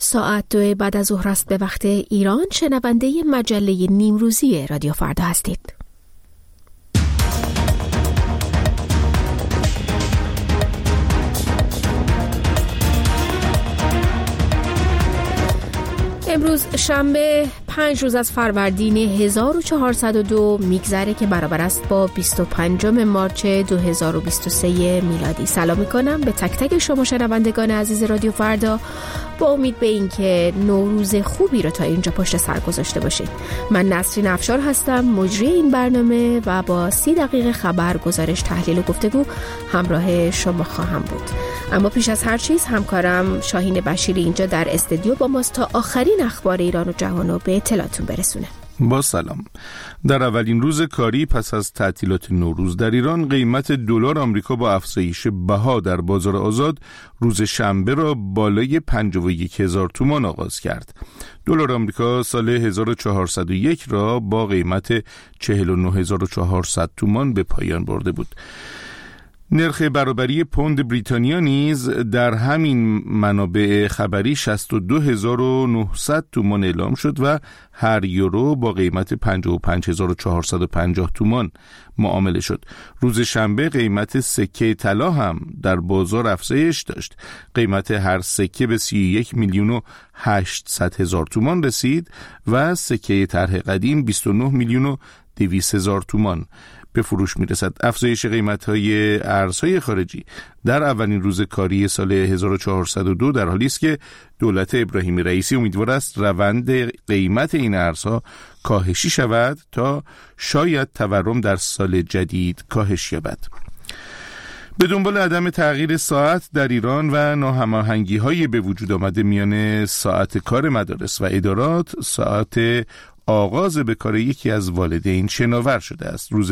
ساعت 2 بعد از ظهر است به وقت ایران. شنونده مجله نیمروزی رادیو فردا هستید. امروز شنبه 5 روز از فروردین 1402 میگذره که برابر است با 25 مارس 2023 میلادی. سلام میکنم به تک تک شما شنوندگان عزیز رادیو فردا، با امید به این که نوروز خوبی رو تا اینجا پشت سر گذاشته باشید. من نسرین افشار هستم، مجری این برنامه، و با 30 دقیقه خبر، گزارش، تحلیل و گفتگو همراه شما خواهم بود. اما پیش از هر چیز همکارم شاهین بشیری اینجا در استودیو با ماست تا آخرین اخبار ایران و جهان رو به اطلاعتون برسونه. با سلام. در اولین روز کاری پس از تعطیلات نوروز در ایران، قیمت دلار آمریکا با افزایش بها در بازار آزاد روز شنبه را بالای 51,000 تومان آغاز کرد. دلار آمریکا سال 1401 را با قیمت 49,400 تومان به پایان برده بود. نرخ برابری پوند بریتانیا نیز در همین منابع خبری 62,900 تومان اعلام شد و هر یورو با قیمت 55,450 تومان معامله شد. روز شنبه قیمت سکه طلا هم در بازار افزایش داشت. قیمت هر سکه به 31,800,000 تومان رسید و سکه طرح قدیم 29,200,000 تومان به فروش میرسد. افزایش قیمت‌های ارزهای خارجی در اولین روز کاری سال 1402 در حالی است که دولت ابراهیم رئیسی امیدوار است روند قیمت این ارزها کاهشی شود تا شاید تورم در سال جدید کاهش یابد. به دنبال عدم تغییر ساعت در ایران و ناهماهنگی‌های به وجود آمده میان ساعت کار مدارس و ادارات، ساعت آغاز به کار یکی از والدین شناور شده است. روز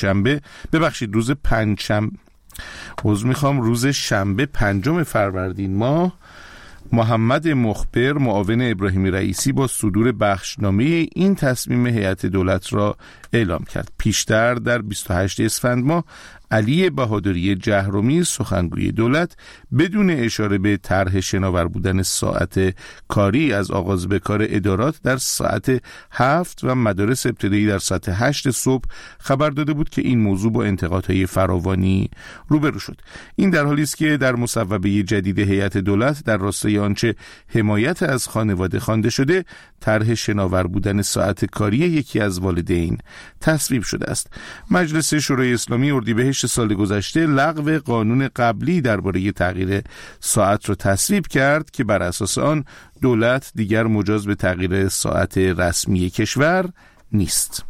شنبه 5 فروردین ماه، محمد مخبر معاون ابراهیم رئیسی با صدور بخشنامه این تصمیم هیئت دولت را اعلام کرد. پیشتر در 28 اسفند ماه، علی بهادری جهرومی سخنگوی دولت بدون اشاره به طرح شناور بودن ساعت کاری از آغاز به کار ادارات در ساعت 7 و مدارس ابتدایی در ساعت 8 صبح خبر داده بود که این موضوع با انتقادهای فراوانی روبرو شد. این در حالی است که در مصوبه جدید هیئت دولت در راستای آنچه حمایت از خانواده خوانده شده، طرح شناور بودن ساعت کاری یکی از والدین تصویب شده است. مجلس شورای اسلامی اردیبهشت سال گذشته لغو قانون قبلی درباره تغییر ساعت را تصویب کرد که بر اساس آن دولت دیگر مجاز به تغییر ساعت رسمی کشور نیست.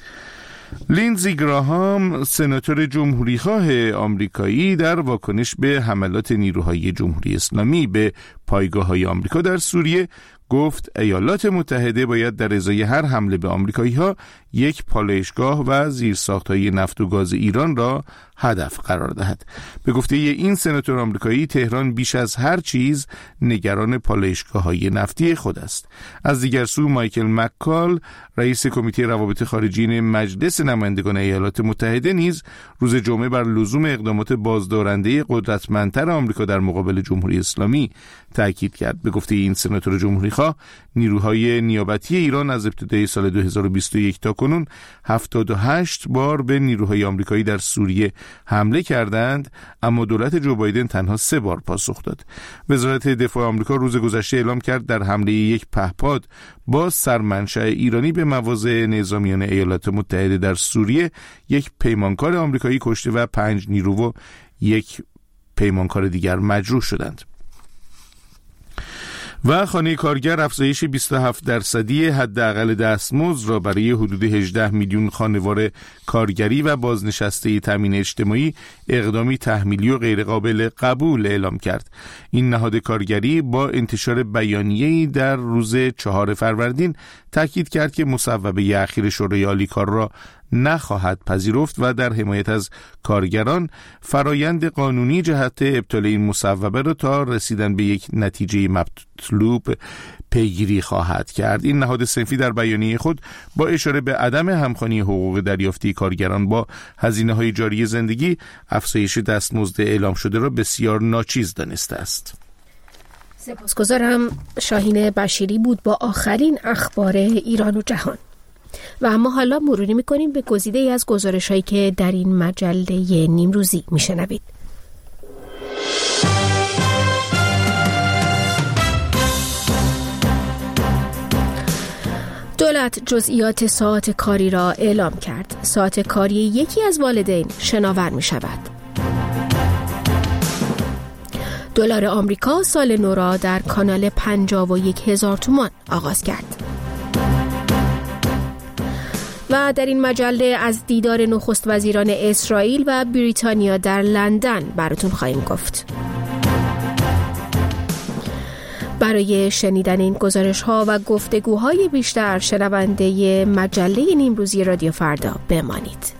لیندزی گراهام، سناتور جمهوریخواه آمریکایی، در واکنش به حملات نیروهای جمهوری اسلامی به پایگاه‌های آمریکا در سوریه گفت ایالات متحده باید در ازای هر حمله به آمریکایی‌ها یک پالایشگاه و زیرساخت‌های نفت و گاز ایران را هدف قرار دهد. به گفته این سناتور آمریکایی، تهران بیش از هر چیز نگران پالایشگاه‌های نفتی خود است. از دیگر سو، مایکل مککال، رئیس کمیته روابط خارجی مجلس نمایندگان ایالات متحده، نیز روز جمعه بر لزوم اقدامات بازدارنده قدرتمندتر آمریکا در مقابل جمهوری اسلامی تاکید کرد. به گفته این سناتور جمهوریخواه، نیروهای نیابتی ایران از ابتدای سال 2021 تا کنون 78 بار به نیروهای آمریکایی در سوریه حمله کردند، اما دولت جو بایدن تنها 3 بار پاسخ داد. وزارت دفاع آمریکا روز گذشته اعلام کرد در حمله یک پهپاد با سرمنشأ ایرانی به مواضع نظامیان ایالات متحده در سوریه، یک پیمانکار آمریکایی کشته و 5 نیرو و یک پیمانکار دیگر مجروح شدند. و خانه کارگر افزایش 27% حداقل دستمزد را برای حدود 18 میلیون خانوار کارگری و بازنشسته تامین اجتماعی اقدامی تحمیلی و غیرقابل قبول اعلام کرد. این نهاد کارگری با انتشار بیانیه‌ای در روز 4 فروردین تاکید کرد که مصوبه اخیر شورای عالی کار را نخواهد پذیرفت و در حمایت از کارگران فرایند قانونی جهت ابطال این مصوبه را تا رسیدن به یک نتیجه مطلوب پیگیری خواهد کرد. این نهاد صنفی در بیانیه خود با اشاره به عدم همخوانی حقوق دریافتی کارگران با هزینه‌های جاری زندگی، افزایش دستمزد اعلام شده را بسیار ناچیز دانسته است. سپاسگزارم. شاهین بشیری بود با آخرین اخبار ایران و جهان. و اما حالا مروری میکنیم به گزیده‌ای از گزارش‌هایی که در این مجله نیمروزی میشنوید. دولت جزئیات ساعت کاری را اعلام کرد. ساعت کاری یکی از والدین شناور می شود. دلار آمریکا سال نو را در کانال 51,000 تومان آغاز کرد. و در این مجله از دیدار نخست وزیران اسرائیل و بریتانیا در لندن براتون خواهیم گفت. برای شنیدن این گزارش‌ها و گفتگوهای بیشتر شنونده مجله نیمروزی رادیو فردا بمانید.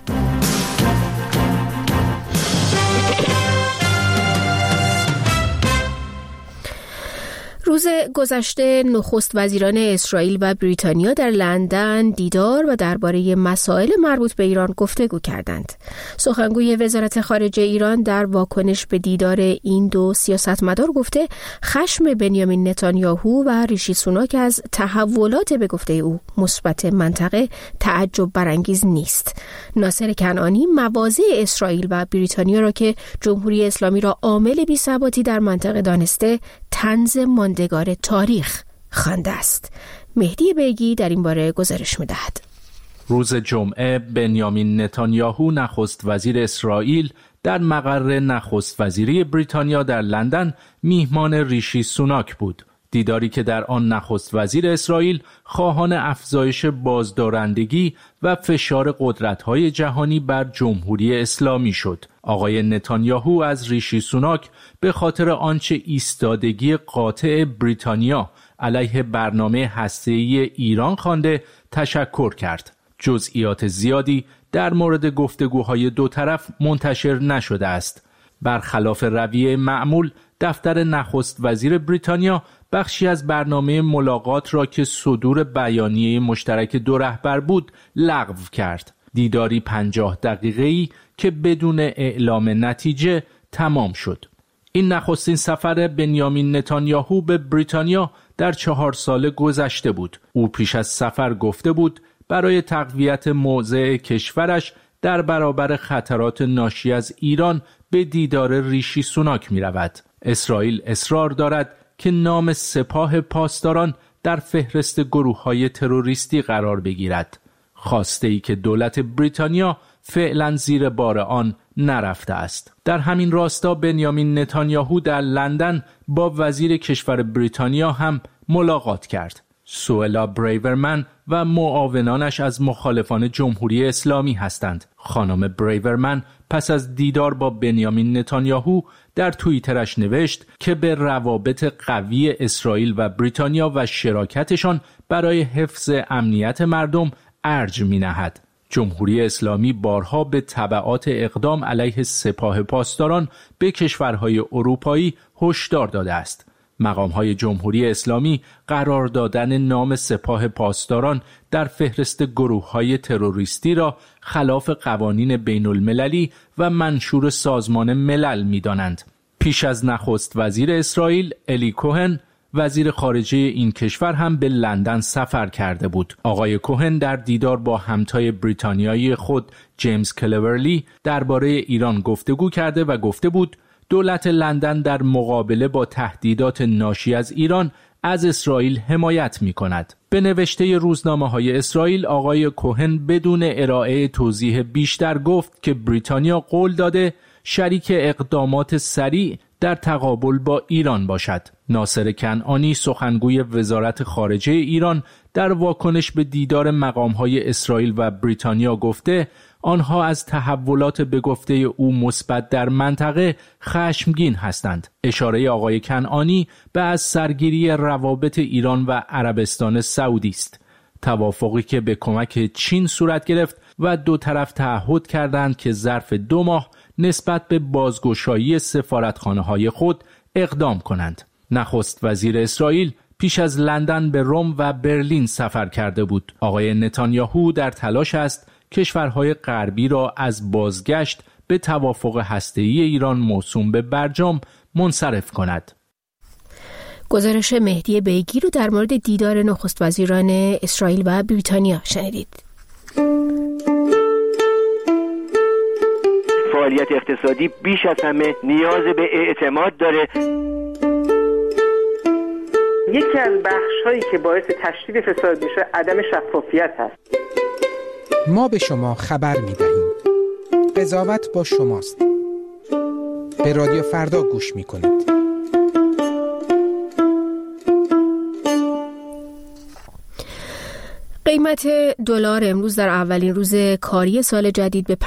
روز گذشته نخست وزیران اسرائیل و بریتانیا در لندن دیدار و درباره مسائل مربوط به ایران گفتگو کردند. سخنگوی وزارت خارجه ایران در واکنش به دیدار این دو سیاستمدار گفته خشم بنیامین نتانیاهو و ریشی سوناک از تحولات به گفته او مثبت منطقه تعجب برانگیز نیست. ناصر کنعانی مواضع اسرائیل و بریتانیا را که جمهوری اسلامی را عامل بی‌ثباتی در منطقه دانسته طنز ماندگار تاریخ خوانده است. مهدی بیگی در این باره گزارش می‌دهد. روز جمعه بنیامین نتانیاهو نخست وزیر اسرائیل در مقر نخست وزیری بریتانیا در لندن میهمان ریشی سوناک بود. دیداری که در آن نخست وزیر اسرائیل خواهان افزایش بازدارندگی و فشار قدرت‌های جهانی بر جمهوری اسلامی شد. آقای نتانیاهو از ریشی سوناک به خاطر آنچه ایستادگی قاطع بریتانیا علیه برنامه هسته‌ای ایران خوانده تشکر کرد. جزئیات زیادی در مورد گفتگوهای دو طرف منتشر نشده است. برخلاف رویه معمول، دفتر نخست وزیر بریتانیا بخشی از برنامه ملاقات را که صدور بیانیه مشترک دو رهبر بود لغو کرد. دیداری 50 دقیقه‌ای که بدون اعلام نتیجه تمام شد. این نخستین سفر بنیامین نتانیاهو به بریتانیا در 4 سال گذشته بود. او پیش از سفر گفته بود برای تقویت موضع کشورش در برابر خطرات ناشی از ایران به دیدار ریشی سوناک می رود. اسرائیل اصرار دارد که نام سپاه پاسداران در فهرست گروه‌های تروریستی قرار بگیرد. خواسته‌ای که دولت بریتانیا فعلا زیر بار آن نرفته است. در همین راستا بنیامین نتانیاهو در لندن با وزیر کشور بریتانیا هم ملاقات کرد. سوئلا بریورمن و معاونانش از مخالفان جمهوری اسلامی هستند. خانم بریورمن پس از دیدار با بنیامین نتانیاهو در توییترش نوشت که به روابط قوی اسرائیل و بریتانیا و شراکتشان برای حفظ امنیت مردم ارج می‌نهد. جمهوری اسلامی بارها به تبعات اقدام علیه سپاه پاسداران به کشورهای اروپایی هشدار داده است. مقام‌های جمهوری اسلامی قرار دادن نام سپاه پاسداران در فهرست گروه‌های تروریستی را خلاف قوانین بین‌المللی و منشور سازمان ملل می‌دانند. پیش از نخست وزیر اسرائیل الی کوهن، وزیر خارجه این کشور هم به لندن سفر کرده بود. آقای کوهن در دیدار با همتای بریتانیایی خود جیمز کلورلی درباره ایران گفتگو کرده و گفته بود دولت لندن در مقابله با تهدیدات ناشی از ایران از اسرائیل حمایت می کند. به نوشته روزنامه‌های اسرائیل آقای کوهن بدون ارائه توضیح بیشتر گفت که بریتانیا قول داده شریک اقدامات سریع در تقابل با ایران باشد. ناصر کنعانی سخنگوی وزارت خارجه ایران در واکنش به دیدار مقام‌های اسرائیل و بریتانیا گفته آنها از تحولات به گفته او مثبت در منطقه خشمگین هستند. اشاره آقای کنعانی به از سرگیری روابط ایران و عربستان سعودی است. توافقی که به کمک چین صورت گرفت و دو طرف تعهد کردند که ظرف 2 ماه نسبت به بازگشایی سفارتخانه‌های خود اقدام کنند. نخست وزیر اسرائیل پیش از لندن به روم و برلین سفر کرده بود. آقای نتانیاهو در تلاش است کشورهای غربی را از بازگشت به توافق هسته‌ای ایران موسوم به برجام منصرف کند. گزارش مهدی بیگی رو در مورد دیدار نخست وزیران اسرائیل و بریتانیا شنیدید. فعالیت اقتصادی بیش از همه نیاز به اعتماد داره. یکی از بخش‌هایی که باعث تشدید فساد میشه عدم شفافیت هست. ما به شما خبر می‌دهیم. قضاوت با شماست. به رادیو فردا گوش می‌کنید. قیمت دلار امروز در اولین روز کاری سال جدید به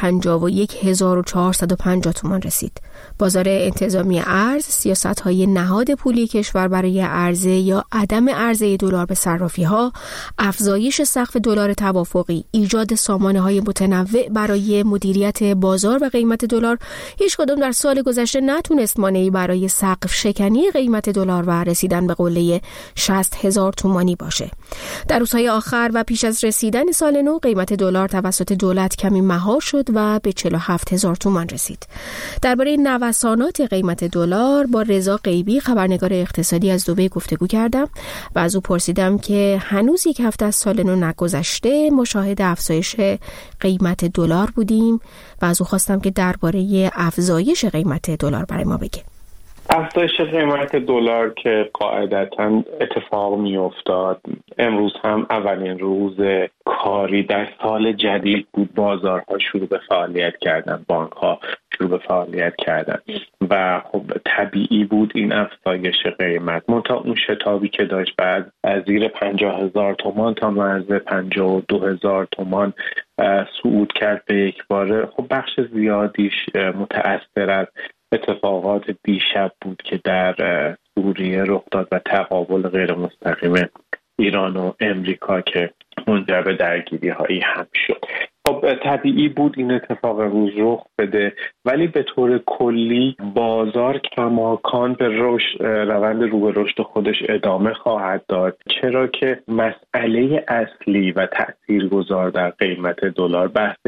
51450 تومان رسید. بازار انتظامی ارز، سیاست‌های نهاد پولی کشور برای عرضه یا عدم عرضه دلار به صرافی‌ها، افزایش سقف دلار توافقی، ایجاد سامانه‌های متنوع برای مدیریت بازار و قیمت دلار، هیچ کدام در سال گذشته نتونست مانعی برای سقف شکنی قیمت دلار و رسیدن به قله 60,000 تومانی باشه. در روزهای آخر و پیش از رسیدن سال نو قیمت دلار توسط دولت کمی مهار شد و به 47,000 تومان رسید. درباره نوسانات قیمت دلار با رضا غیبی خبرنگار اقتصادی از دبی گفتگو کردم و از او پرسیدم که هنوز یک هفته از سال نو نگذشته مشاهد افزایش قیمت دلار بودیم و از او خواستم که درباره افزایش قیمت دلار برای ما بگه. افزایش قیمت دلار که قاعدتاً اتفاق می افتاد، امروز هم اولین روز کاری در سال جدید بود. بازارها شروع به فعالیت کردن، بانک‌ها شروع به فعالیت کردن و خب طبیعی بود این افزایش قیمت. منتها اون شتابی که داشت بعد از زیر 50,000 تومان تا مرز 52,000 تومان صعود کرد به یک باره. خب بخش زیادیش متأثر از اتفاقات دیشب بود که در سوریه رخ داد و تقابل غیر مستقیم ایران و امریکا که منجر به درگیری‌هایی هم شد. خب طبیعی بود این اتفاق روز رخ بده، ولی به طور کلی بازار کماکان به روند رو به رشد خودش ادامه خواهد داد، چرا که مسئله اصلی و تاثیرگذار در قیمت دلار بحث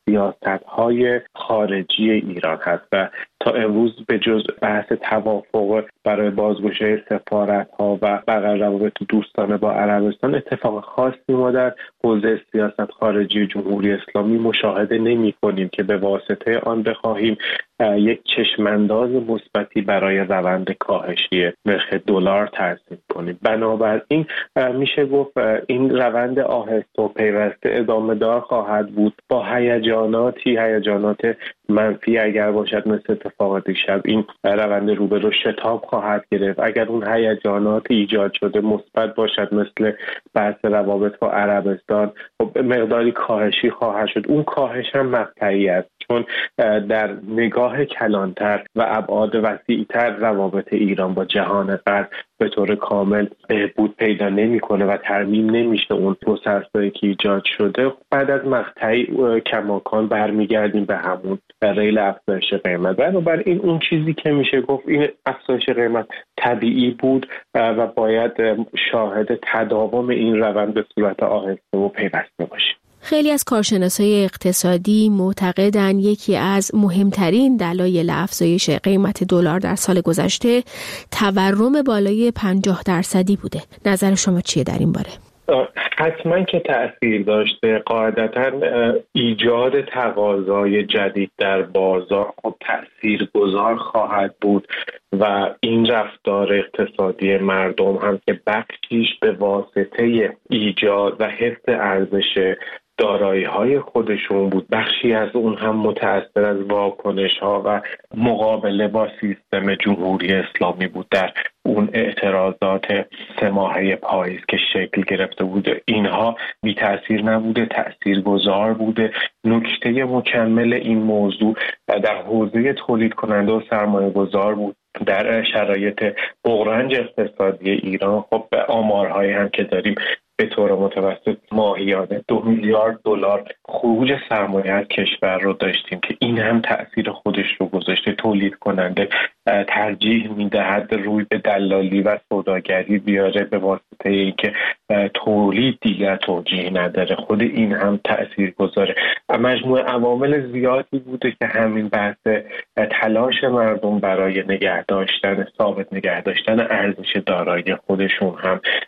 سیاست‌های خارجی ایران هست و تا امروز به جز بحث توافق برای بازگشایی سفارت‌ها و بقیه روابط دوستانه با عربستان اتفاق خاصی ما در حوزه سیاست خارجی جمهوری اسلامی مشاهده نمی‌کنیم که به واسطه آن بخواهیم یک چشمانداز مثبتی برای روند کاهشی نرخ دلار ترسیم کنیم. بنابراین میشه گفت این روند آهسته و پیوسته ادامه دار خواهد بود با هیجانات منفی اگر باشد مثل اتفاق دیشب. این روند رو به رشد شتاب خواهد گرفت. اگر اون هیجانات ایجاد شده مثبت باشد مثل بحث روابط با عربستان، خب مقداری کاهشی خواهد شد. اون کاهش هم مقطعی است، چون در نگاه کلانتر و ابعاد وسیع‌تر روابط ایران با جهان غرب به طور کامل بود پیدا نمی‌کنه و ترمیم نمیشه اون پروسس‌هایی که ایجاد شده. بعد از مقطعی کماکان برمیگردیم به همون ریل افزایش قیمت. بنابراین اون چیزی که میشه گفت این افزایش قیمت طبیعی بود و باید شاهد تداوم این روند به صورت آهسته و پیوسته باشیم. خیلی از کارشناسای اقتصادی معتقدن یکی از مهمترین دلایل افزایش قیمت دلار در سال گذشته تورم بالای 50% بوده. نظر شما چیه در این باره؟ حتما که تأثیر داشته. قاعدتاً ایجاد تقاضای جدید در بازار تأثیرگذار خواهد بود و این رفتار اقتصادی مردم هم که بخشیش به واسطه ایجاد و حفظ ارزش دارایی‌های خودشون بود، بخشی از اون هم متأثر از واکنش‌ها و مقابله با سیستم جمهوری اسلامی بود در اون اعتراضات 3 ماهه پاییز که شکل گرفته بود. اینها بی تأثیر نبوده، تأثیرگذار بوده. نکته مکمل این موضوع در حوزه تولید کننده و سرمایه گذار بود. در شرایط بحران اقتصادی ایران خب به آمارهایی هم که داریم به طور متوسط ماهیانه 2 میلیارد دلار خروج سرمایه از کشور رو داشتیم که این هم تأثیر خودش رو گذاشته. تولید کننده ترجیح میدهد روی به دلالی و سوداگری بیاره به واسطه اینکه تولید دیگر توجیه نداره. خود این هم تأثیر گذاره. مجموعه عوامل زیادی بوده که همین بحث تلاش مردم برای ثابت نگه داشتن ارزش دارایی خودشون هم